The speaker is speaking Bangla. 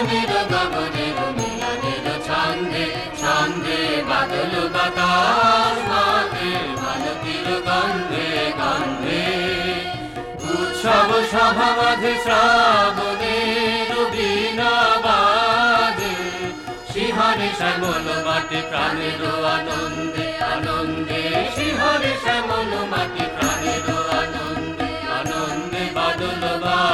গগনের গগনের মিলনের ছন্দে ছন্দে বাদল বাতাস মাতে মালতীর গন্ধে গন্ধে উৎসব সভা মাঝে শ্রাবণের বীণা বাজে শিহরে শ্যামল মাটি প্রাণের আনন্দে আনন্দে শিহরে শ্যামল মাটি প্রাণের আনন্দে আনন্দে বাদল